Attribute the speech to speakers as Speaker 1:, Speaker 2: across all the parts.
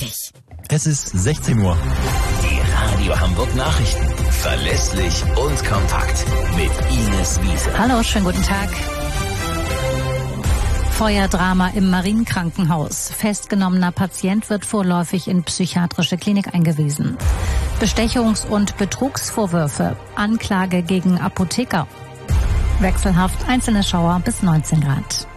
Speaker 1: wichtig.
Speaker 2: Es ist 16 Uhr.
Speaker 3: Die Radio Hamburg Nachrichten. Verlässlich und kompakt. Mit Ines Wiese.
Speaker 1: Hallo, schönen guten Tag. Feuerdrama im Marienkrankenhaus. Festgenommener Patient wird vorläufig in psychiatrische Klinik eingewiesen. Bestechungs- und Betrugsvorwürfe. Anklage gegen Apotheker. Wechselhaft, einzelne Schauer bis 19 Grad.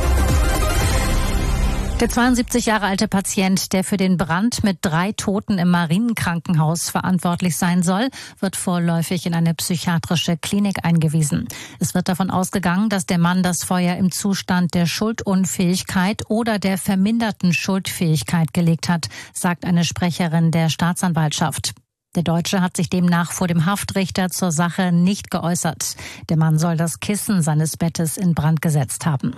Speaker 1: Der 72 Jahre alte Patient, der für den Brand mit 3 Toten im Marienkrankenhaus verantwortlich sein soll, wird vorläufig in eine psychiatrische Klinik eingewiesen. Es wird davon ausgegangen, dass der Mann das Feuer im Zustand der Schuldunfähigkeit oder der verminderten Schuldfähigkeit gelegt hat, sagt eine Sprecherin der Staatsanwaltschaft. Der Deutsche hat sich demnach vor dem Haftrichter zur Sache nicht geäußert. Der Mann soll das Kissen seines Bettes in Brand gesetzt haben.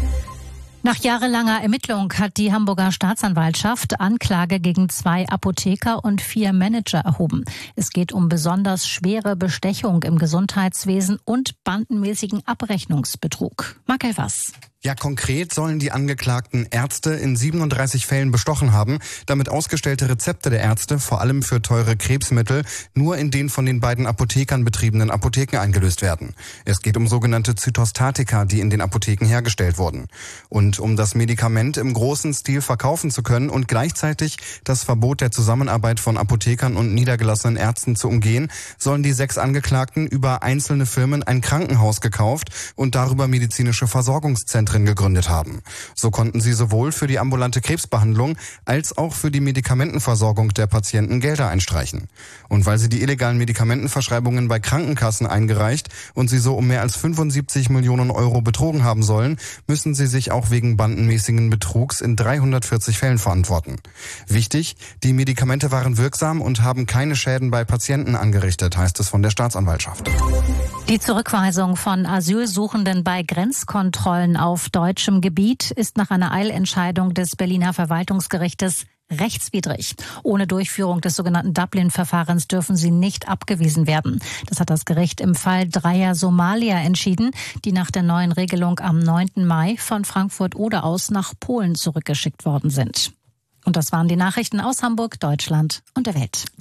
Speaker 1: Nach jahrelanger Ermittlung hat die Hamburger Staatsanwaltschaft Anklage gegen 2 Apotheker und 4 Manager erhoben. Es geht um besonders schwere Bestechung im Gesundheitswesen und bandenmäßigen Abrechnungsbetrug. Marc Elvers.
Speaker 4: Ja, konkret sollen die Angeklagten Ärzte in 37 Fällen bestochen haben, damit ausgestellte Rezepte der Ärzte, vor allem für teure Krebsmittel, nur in den von den beiden Apothekern betriebenen Apotheken eingelöst werden. Es geht um sogenannte Zytostatika, die in den Apotheken hergestellt wurden. Und um das Medikament im großen Stil verkaufen zu können und gleichzeitig das Verbot der Zusammenarbeit von Apothekern und niedergelassenen Ärzten zu umgehen, sollen die 6 Angeklagten über einzelne Firmen ein Krankenhaus gekauft und darüber medizinische Versorgungszentren gegründet haben. So konnten sie sowohl für die ambulante Krebsbehandlung als auch für die Medikamentenversorgung der Patienten Gelder einstreichen. Und weil sie die illegalen Medikamentenverschreibungen bei Krankenkassen eingereicht und sie so um mehr als 75 Millionen Euro betrogen haben sollen, müssen sie sich auch wegen bandenmäßigen Betrugs in 340 Fällen verantworten. Wichtig, die Medikamente waren wirksam und haben keine Schäden bei Patienten angerichtet, heißt es von der Staatsanwaltschaft.
Speaker 1: Die Zurückweisung von Asylsuchenden bei Grenzkontrollen auf deutschem Gebiet ist nach einer Eilentscheidung des Berliner Verwaltungsgerichtes rechtswidrig. Ohne Durchführung des sogenannten Dublin-Verfahrens dürfen sie nicht abgewiesen werden. Das hat das Gericht im Fall 3 Somalier entschieden, die nach der neuen Regelung am 9. Mai von Frankfurt-Oder aus nach Polen zurückgeschickt worden sind. Und das waren die Nachrichten aus Hamburg, Deutschland und der Welt.